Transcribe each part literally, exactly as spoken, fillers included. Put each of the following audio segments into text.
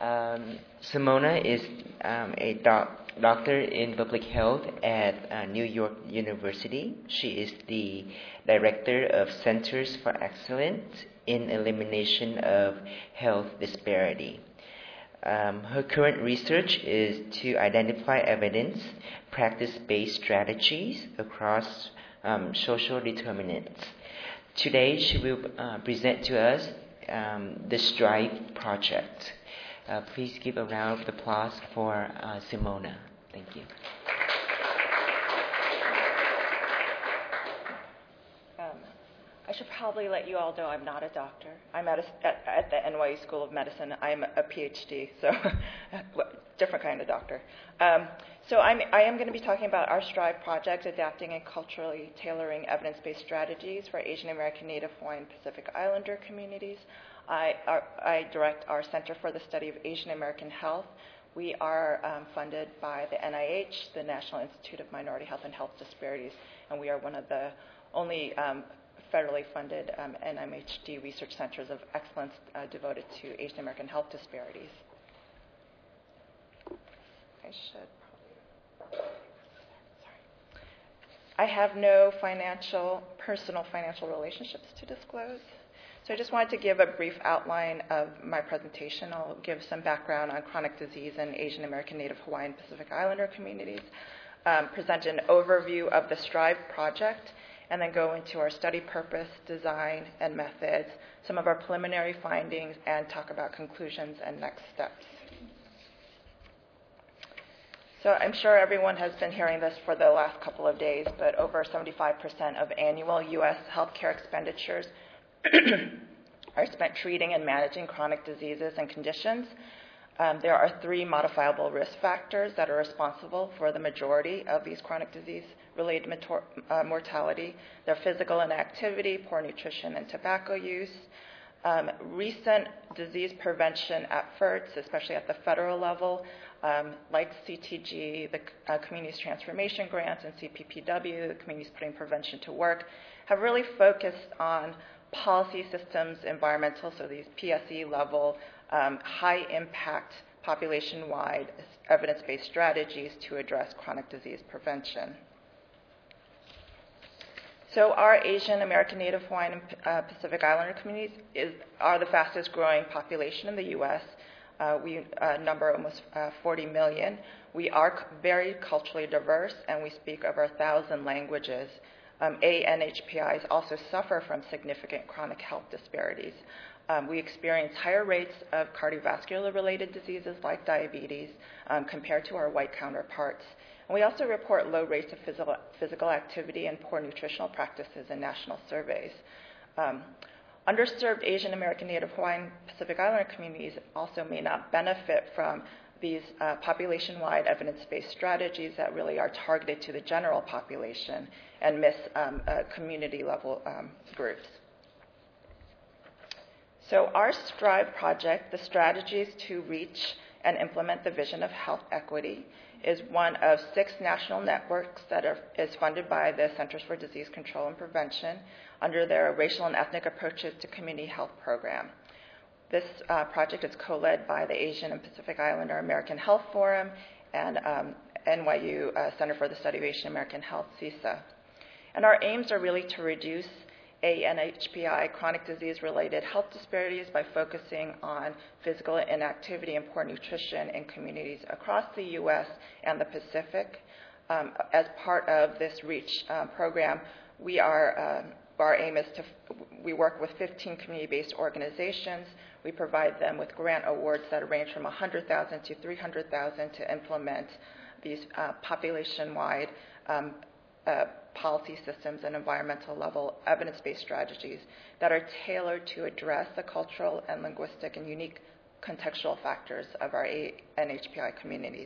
Um, Simona is um, a doc- doctor in public health at uh, New York University. She is the director of Centers for Excellence in Elimination of Health Disparity. Um, her current research is to identify evidence, practice-based strategies across um, social determinants. Today, she will uh, present to us um, the STRIVE project. Uh, please give a round of applause for uh, Simona. Thank you. Um, I should probably let you all know I'm not a doctor. I'm at, a, at, at the N Y U School of Medicine. I'm a PhD, so different kind of doctor. Um, so I'm, I am going to be talking about our STRIVE project, adapting and culturally tailoring evidence-based strategies for Asian American, Native Hawaiian, Pacific Islander communities. I, are, I direct our Center for the Study of Asian American Health. We are um, funded by the N I H, the National Institute of Minority Health and Health Disparities, and we are one of the only um, federally funded um, N M H D research centers of excellence uh, devoted to Asian American health disparities. I should probably, sorry. I have no financial, personal financial relationships to disclose. So I just wanted to give a brief outline of my presentation. I'll give some background on chronic disease in Asian American, Native Hawaiian, Pacific Islander communities, um, present an overview of the STRIVE project, and then go into our study purpose, design, and methods, some of our preliminary findings, and talk about conclusions and next steps. So I'm sure everyone has been hearing this for the last couple of days, but over seventy-five percent of annual U S healthcare expenditures are spent treating and managing chronic diseases and conditions. Um, there are three modifiable risk factors that are responsible for the majority of these chronic disease-related mator- uh, mortality. They're physical inactivity, poor nutrition, and tobacco use. Um, recent disease prevention efforts, especially at the federal level, um, like C T G, the uh, Communities Transformation Grants, and C P P W, the Communities Putting Prevention to Work, have really focused on policy systems, environmental, so these P S E level, um, high impact, population-wide evidence-based strategies to address chronic disease prevention. So our Asian American, Native Hawaiian, and uh, Pacific Islander communities is, are the fastest growing population in the U S. Uh, we uh, number almost uh, forty million. We are c- very culturally diverse, and we speak over a thousand languages. Um, A N H P Is also suffer from significant chronic health disparities. Um, we experience higher rates of cardiovascular-related diseases like diabetes um, compared to our white counterparts. And we also report low rates of physical, physical activity and poor nutritional practices in national surveys. Um, underserved Asian American, Native Hawaiian, Pacific Islander communities also may not benefit from these uh, population-wide evidence-based strategies that really are targeted to the general population and miss um, uh, community-level um, groups. So our STRIVE project, the strategies to reach and implement the vision of health equity, is one of six national networks that are, is funded by the Centers for Disease Control and Prevention under their Racial and Ethnic Approaches to Community Health program. This uh, project is co-led by the Asian and Pacific Islander American Health Forum and um, N Y U uh, Center for the Study of Asian American Health, CISA. And our aims are really to reduce A N H P I, chronic disease-related health disparities, by focusing on physical inactivity and poor nutrition in communities across the U S and the Pacific. Um, as part of this REACH um, program, we are, um, our aim is to, we work with fifteen community-based organizations. We provide them with grant awards that range from one hundred thousand dollars to three hundred thousand dollars to implement these uh, population-wide um, uh, policy systems and environmental level evidence-based strategies that are tailored to address the cultural and linguistic and unique contextual factors of our N H P I communities.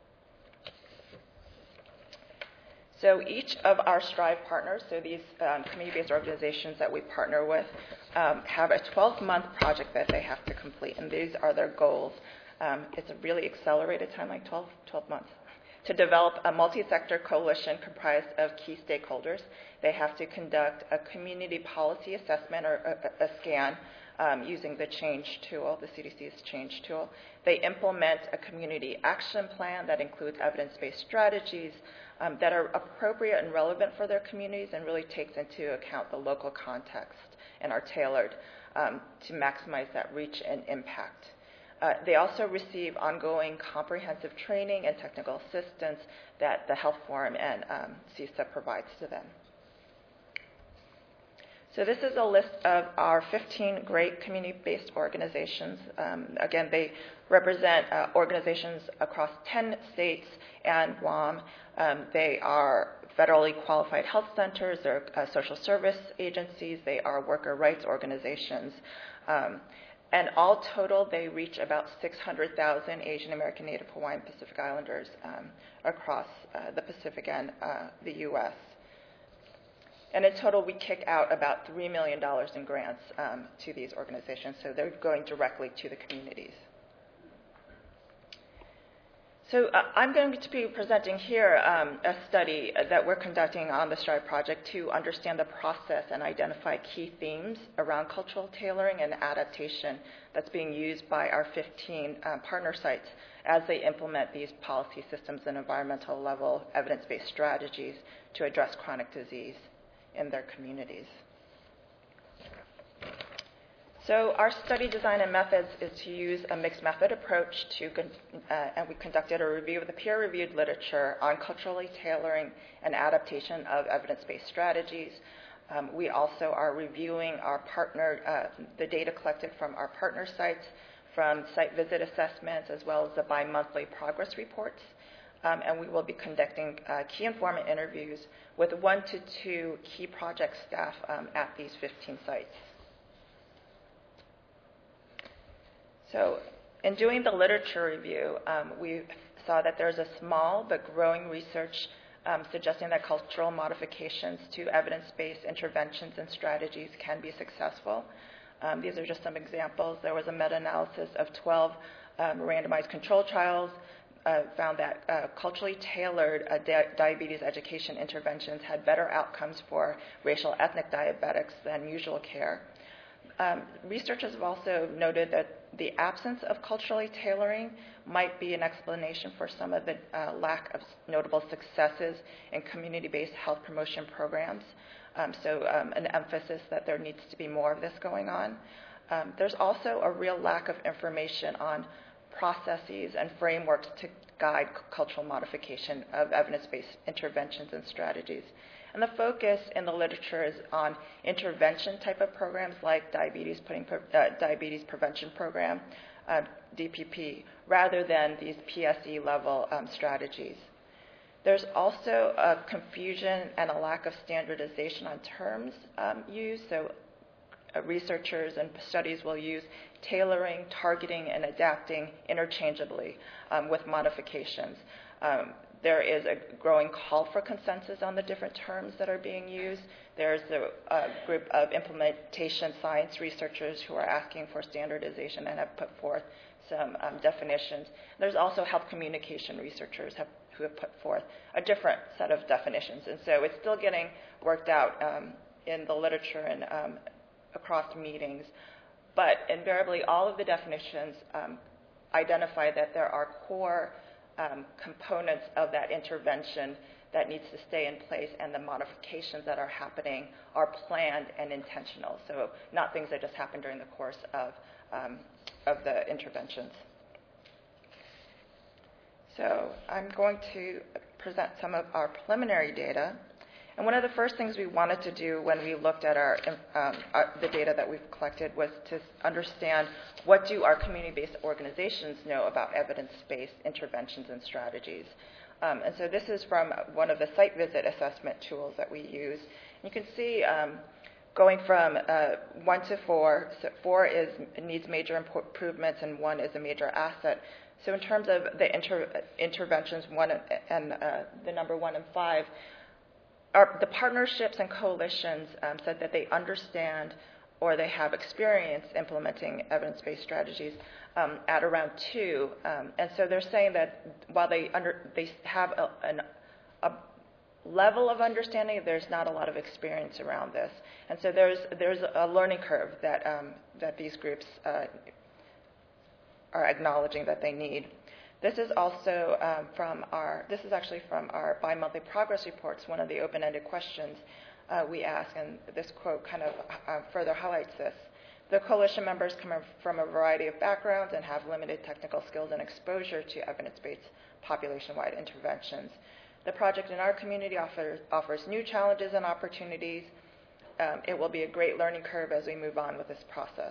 So each of our STRIVE partners, so these um, community-based organizations that we partner with, um, have a twelve-month project that they have to complete, and these are their goals. Um, it's a really accelerated timeline, twelve, twelve months. To develop a multi-sector coalition comprised of key stakeholders, they have to conduct a community policy assessment, or a, a scan, um, using the change tool, the C D C's change tool. They implement a community action plan that includes evidence-based strategies um, that are appropriate and relevant for their communities and really takes into account the local context and are tailored um, to maximize that reach and impact. Uh, they also receive ongoing comprehensive training and technical assistance that the Health Forum and um, C I S A provides to them. So this is a list of our fifteen great community-based organizations. Um, again, they represent uh, organizations across ten states and Guam. Um, they are federally qualified health centers, they're uh, social service agencies, they are worker rights organizations. Um, and all total, they reach about six hundred thousand Asian American, Native Hawaiian, Pacific Islanders um, across uh, the Pacific and uh, the U S And in total, we kick out about three million dollars in grants um, to these organizations, so they're going directly to the communities. So uh, I'm going to be presenting here um, a study that we're conducting on the STRIVE project to understand the process and identify key themes around cultural tailoring and adaptation that's being used by our fifteen uh, partner sites as they implement these policy systems and environmental level evidence-based strategies to address chronic disease in their communities. So our study design and methods is to use a mixed method approach to, uh, and we conducted a review of the peer-reviewed literature on culturally tailoring and adaptation of evidence-based strategies. Um, we also are reviewing our partner, uh, the data collected from our partner sites, from site visit assessments, as well as the bi-monthly progress reports. Um, and we will be conducting uh, key informant interviews with one to two key project staff um, at these fifteen sites. So in doing the literature review, um, we saw that there's a small but growing research um, suggesting that cultural modifications to evidence-based interventions and strategies can be successful. Um, these are just some examples. There was a meta-analysis of twelve um, randomized control trials, uh, found that uh, culturally tailored uh, di- diabetes education interventions had better outcomes for racial ethnic diabetics than usual care. Um, researchers have also noted that the absence of culturally tailoring might be an explanation for some of the uh, lack of notable successes in community-based health promotion programs. Um, so um, an emphasis that there needs to be more of this going on. Um, there's also a real lack of information on processes and frameworks to guide c- cultural modification of evidence-based interventions and strategies. And the focus in the literature is on intervention type of programs like diabetes, putting pre- uh, diabetes prevention program, uh, D P P, rather than these P S E level um, strategies. There's also a confusion and a lack of standardization on terms um, used. So uh, researchers and studies will use tailoring, targeting, and adapting interchangeably um, with modifications. Um, There is a growing call for consensus on the different terms that are being used. There's a, a group of implementation science researchers who are asking for standardization and have put forth some um, definitions. There's also health communication researchers have, who have put forth a different set of definitions. And so it's still getting worked out um, in the literature and um, across meetings. But invariably, all of the definitions um, identify that there are core Um, components of that intervention that needs to stay in place, and the modifications that are happening are planned and intentional. So not things that just happen during the course of, um, of the interventions. So I'm going to present some of our preliminary data. And one of the first things we wanted to do when we looked at our, um, our, the data that we've collected was to understand what do our community-based organizations know about evidence-based interventions and strategies. Um, and so this is from one of the site visit assessment tools that we use. You can see um, going from uh, one to four, so four is needs major improvements and one is a major asset. So in terms of the inter- interventions, one and uh, the number one and five, Our, the partnerships and coalitions um, said that they understand or they have experience implementing evidence-based strategies um, at around two. Um, and so they're saying that while they under, they have a, an, a level of understanding, there's not a lot of experience around this. And so there's there's a learning curve that um, that these groups uh, are acknowledging that they need. This is also um, from our, this is actually from our bi-monthly progress reports, one of the open-ended questions uh, we ask, and this quote kind of uh, further highlights this. The coalition members come from a variety of backgrounds and have limited technical skills and exposure to evidence-based population-wide interventions. The project in our community offer, offers new challenges and opportunities. Um, it will be a great learning curve as we move on with this process.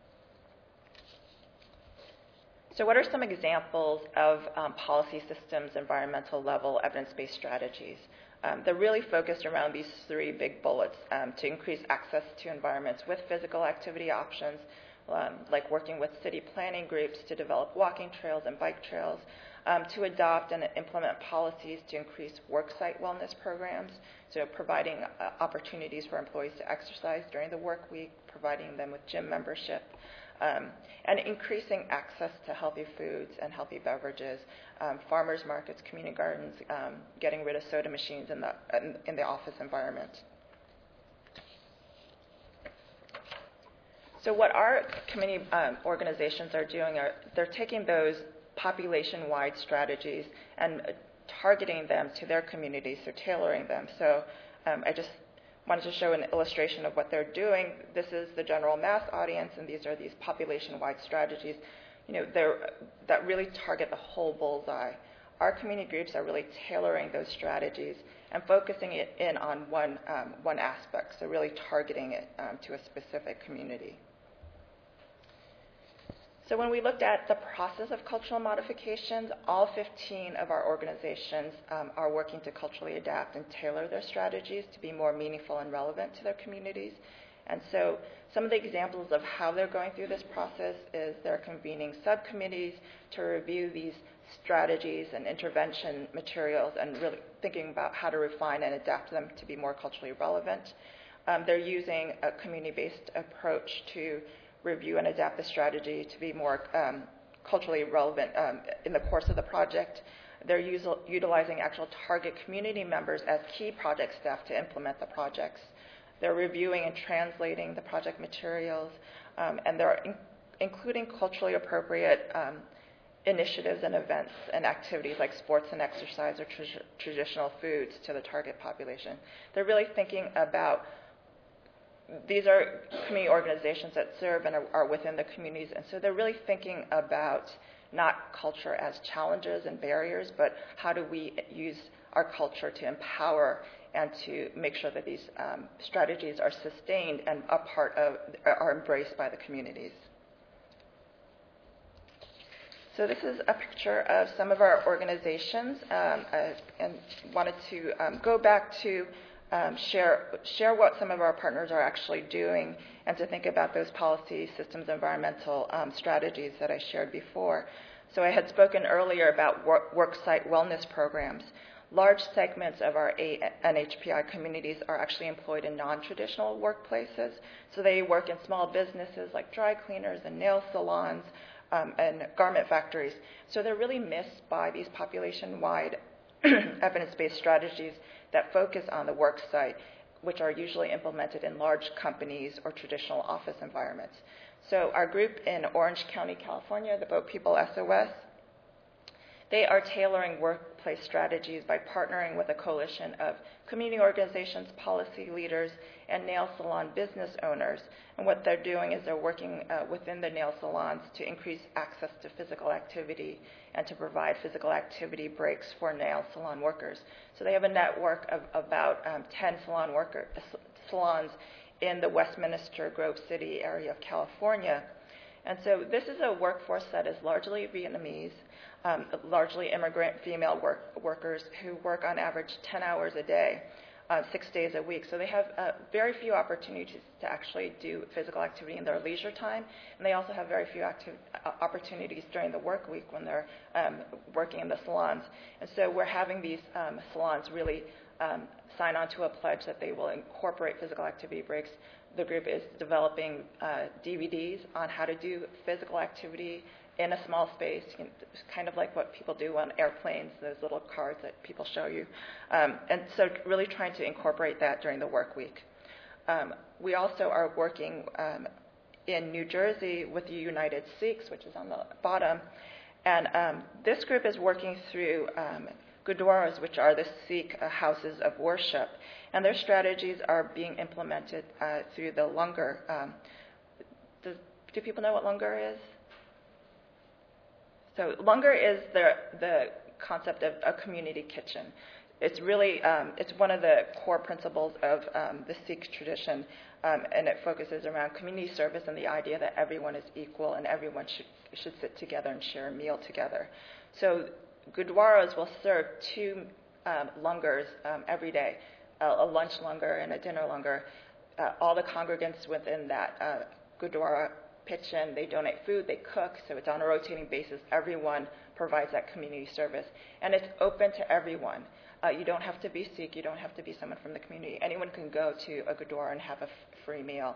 So what are some examples of um, policy systems, environmental level, evidence-based strategies? Um, they're really focused around these three big bullets um, to increase access to environments with physical activity options, um, like working with city planning groups to develop walking trails and bike trails, um, to adopt and implement policies to increase worksite wellness programs, so providing uh, opportunities for employees to exercise during the work week, providing them with gym membership, Um, and increasing access to healthy foods and healthy beverages, um, farmers markets, community gardens, um, getting rid of soda machines in the, in, in the office environment. So what our community um, organizations are doing are they're taking those population-wide strategies and targeting them to their communities, so tailoring them. So um, I just wanted to show an illustration of what they're doing. This is the general mass audience, and these are these population-wide strategies, you know, they're, that really target the whole bullseye. Our community groups are really tailoring those strategies and focusing it in on one, um, one aspect, so really targeting it um, to a specific community. So when we looked at the process of cultural modifications, all fifteen of our organizations um, are working to culturally adapt and tailor their strategies to be more meaningful and relevant to their communities. And so some of the examples of how they're going through this process is they're convening subcommittees to review these strategies and intervention materials and really thinking about how to refine and adapt them to be more culturally relevant. Um, they're using a community-based approach to review and adapt the strategy to be more um, culturally relevant um, in the course of the project. They're usil- utilizing actual target community members as key project staff to implement the projects. They're reviewing and translating the project materials, um, and they're in- including culturally appropriate um, initiatives and events and activities like sports and exercise or tr- traditional foods to the target population. They're really thinking about these are community organizations that serve and are, are within the communities, and so they're really thinking about not culture as challenges and barriers, but how do we use our culture to empower and to make sure that these um, strategies are sustained and a part of, are embraced by the communities. So this is a picture of some of our organizations, um, uh, and wanted to um, go back to Um, share share what some of our partners are actually doing and to think about those policy systems environmental um, strategies that I shared before. So I had spoken earlier about work, work site wellness programs. Large segments of our eight N H P I communities are actually employed in non-traditional workplaces. So they work in small businesses like dry cleaners and nail salons um, and garment factories. So they're really missed by these population-wide evidence-based strategies that focus on the work site, which are usually implemented in large companies or traditional office environments. So our group in Orange County, California, the Boat People S O S, they are tailoring workplace strategies by partnering with a coalition of community organizations, policy leaders, and nail salon business owners. And what they're doing is they're working uh, within the nail salons to increase access to physical activity and to provide physical activity breaks for nail salon workers. So they have a network of about um, ten salon worker, uh, salons in the Westminster Grove City area of California. And so this is a workforce that is largely Vietnamese, um, largely immigrant female work, workers who work on average ten hours a day, uh, six days a week. So they have uh, very few opportunities to actually do physical activity in their leisure time, and they also have very few active, uh, opportunities during the work week when they're um, working in the salons. And so we're having these um, salons really um, sign on to a pledge that they will incorporate physical activity breaks the group is developing uh, D V Ds on how to do physical activity in a small space, you know, kind of like what people do on airplanes, those little cards that people show you. Um, and so really trying to incorporate that during the work week. Um, we also are working um, in New Jersey with the United Sikhs, which is on the bottom. And um, this group is working through um, gurdwaras, which are the Sikh uh, houses of worship. And their strategies are being implemented uh, through the langar. Um, does, do people know what langar is? So langar is the, the concept of a community kitchen. It's really, um, it's one of the core principles of um, the Sikh tradition, um, and it focuses around community service and the idea that everyone is equal and everyone should, should sit together and share a meal together. So gurdwaras will serve two um, langars um, every day, a, a lunch langar and a dinner langar. Uh, all the congregants within that uh, gurdwara pitch in, they donate food, they cook, so it's on a rotating basis. Everyone provides that community service. And it's open to everyone. Uh, you don't have to be Sikh, you don't have to be someone from the community. Anyone can go to a gurdwara and have a f- free meal.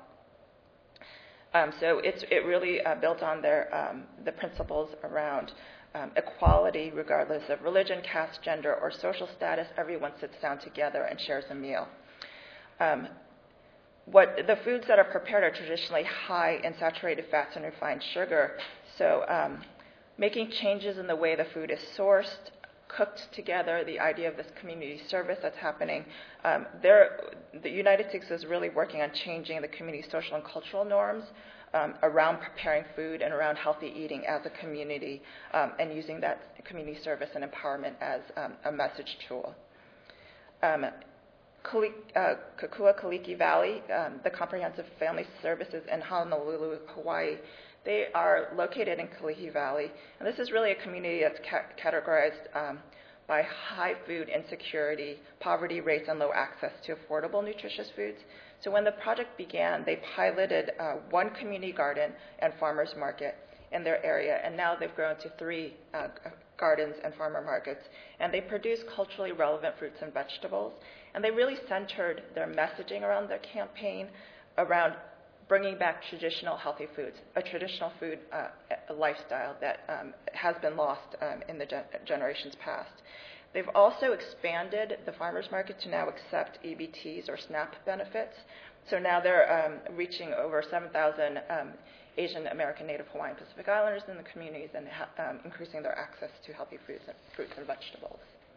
Um, so it's it really uh, built on their um, the principles around um, equality, regardless of religion, caste, gender, or social status. Everyone sits down together and shares a meal. Um, What the foods that are prepared are traditionally high in saturated fats and refined sugar. So um, making changes in the way the food is sourced, cooked together, the idea of this community service that's happening. Um, the United Sikhs is really working on changing the community social and cultural norms um, around preparing food and around healthy eating as a community, um, and using that community service and empowerment as um, a message tool. Um, Kali, uh, Kukua Kaliki Valley, um, the Comprehensive Family Services in Honolulu, Hawaii, they are located in Kalihi Valley. And this is really a community that's ca- categorized um, by high food insecurity, poverty rates, and low access to affordable, nutritious foods. So when the project began, they piloted uh, one community garden and farmers market in their area, and now they've grown to three uh, gardens and farmer markets. And they produce culturally relevant fruits and vegetables. And they really centered their messaging around their campaign around bringing back traditional healthy foods, a traditional food uh, a lifestyle that um, has been lost um, in the gen- generations past. They've also expanded the farmers market to now accept E B Ts or SNAP benefits. So now they're um, reaching over seven thousand um, Asian American, Native Hawaiian, Pacific Islanders in the communities and ha- um, increasing their access to healthy foods and, fruits and vegetables.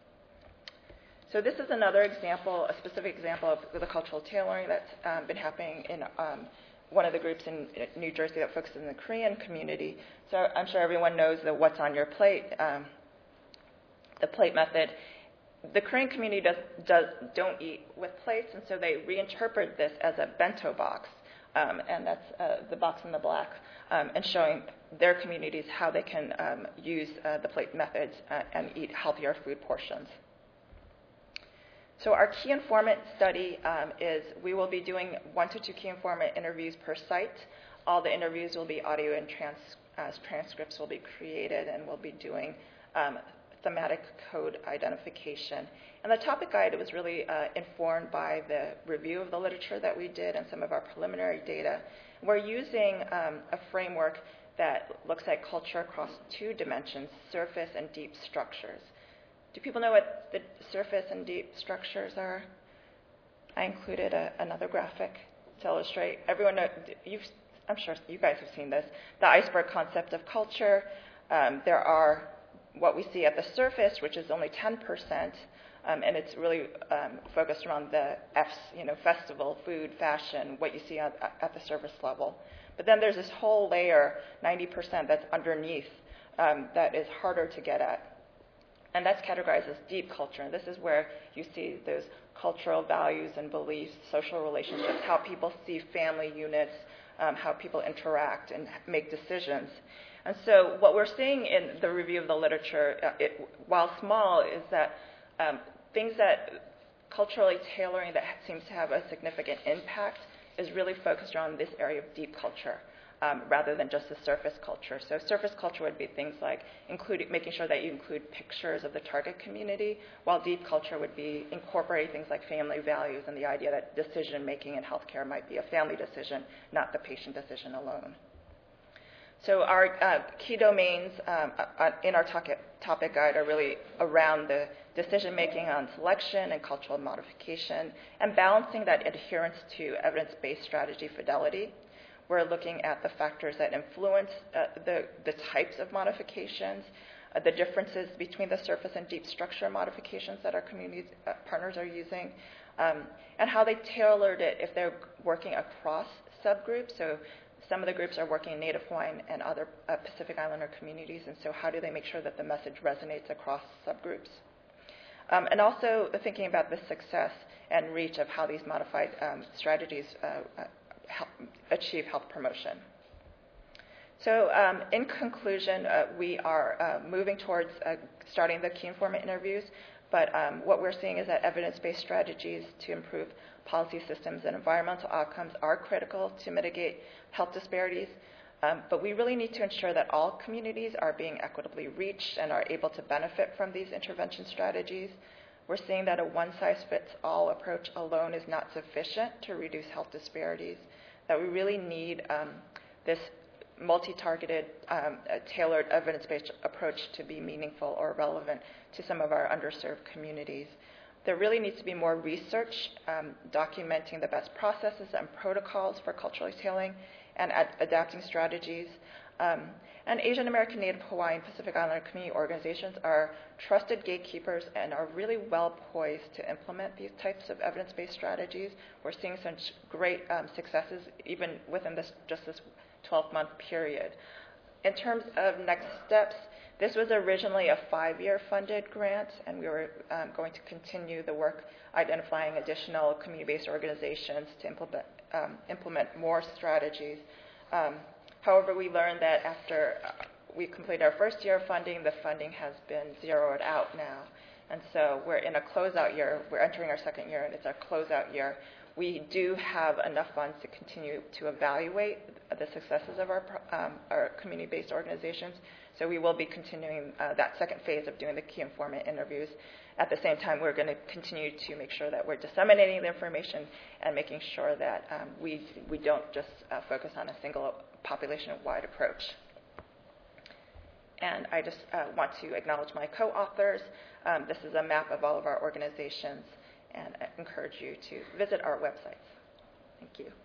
So this is another example, a specific example of the cultural tailoring that's um, been happening in um, one of the groups in New Jersey that focuses in the Korean community. So I'm sure everyone knows the what's on your plate, um, the plate method. The Korean community does, does, don't eat with plates, and so they reinterpret this as a bento box, um, and that's uh, the box in the black, um, and showing their communities how they can um, use uh, the plate methods uh, and eat healthier food portions. So our key informant study um, is we will be doing one to two key informant interviews per site. All the interviews will be audio and trans, uh, transcripts will be created, and we'll be doing um, thematic code identification. And the topic guide was really uh, informed by the review of the literature that we did and some of our preliminary data. We're using um, a framework that looks at culture across two dimensions, surface and deep structures. Do people know what the surface and deep structures are? I included a, another graphic to illustrate. Everyone knows, you've, I'm sure you guys have seen this, the iceberg concept of culture. Um, there are what we see at the surface, which is only ten percent, um, and it's really um, focused around the F's, you know, festival, food, fashion, what you see at, at the surface level. But then there's this whole layer, ninety percent, that's underneath, um, that is harder to get at. And that's categorized as deep culture. And this is where you see those cultural values and beliefs, social relationships, how people see family units, um, how people interact and make decisions. And so what we're seeing in the review of the literature, uh, it, while small, is that um, things that culturally tailoring that seems to have a significant impact is really focused around this area of deep culture. um, rather than just the surface culture. So surface culture would be things like including, making sure that you include pictures of the target community, while deep culture would be incorporating things like family values and the idea that decision-making in healthcare might be a family decision, not the patient decision alone. So our uh, key domains um, uh, in our topic, topic guide are really around the decision-making on selection and cultural modification and balancing that adherence to evidence-based strategy fidelity. We're looking at the factors that influence uh, the, the types of modifications, uh, the differences between the surface and deep structure modifications that our community uh, partners are using, um, and how they tailored it if they're working across subgroups. So some of the groups are working in Native Hawaiian and other uh, Pacific Islander communities, and so how do they make sure that the message resonates across subgroups? Um, and also thinking about the success and reach of how these modified um, strategies uh, uh, help achieve health promotion. So um, in conclusion, uh, we are uh, moving towards uh, starting the key informant interviews, but um, what we're seeing is that evidence-based strategies to improve policy systems and environmental outcomes are critical to mitigate health disparities, um, but we really need to ensure that all communities are being equitably reached and are able to benefit from these intervention strategies. We're seeing that a one-size-fits-all approach alone is not sufficient to reduce health disparities, that we really need um, this multi-targeted, um, uh, tailored evidence-based approach to be meaningful or relevant to some of our underserved communities. There really needs to be more research um, documenting the best processes and protocols for culturally tailoring and ad- adapting strategies. Um, and Asian American, Native Hawaiian, Pacific Islander community organizations are trusted gatekeepers and are really well poised to implement these types of evidence-based strategies. We're seeing such great um, successes even within this just this twelve-month period. In terms of next steps, this was originally a five-year funded grant, and we were um, going to continue the work identifying additional community-based organizations to implement, um, implement more strategies. Um, however, we learned that after we completed our first year of funding, the funding has been zeroed out now. And so we're in a closeout year. We're entering our second year, and it's our closeout year. We do have enough funds to continue to evaluate the successes of our, um, our community-based organizations. So we will be continuing uh, that second phase of doing the key informant interviews. At the same time, we're going to continue to make sure that we're disseminating the information and making sure that um, we, we don't just uh, focus on a single population-wide approach. And I just uh, want to acknowledge my co-authors. Um, this is a map of all of our organizations, and I encourage you to visit our websites. Thank you.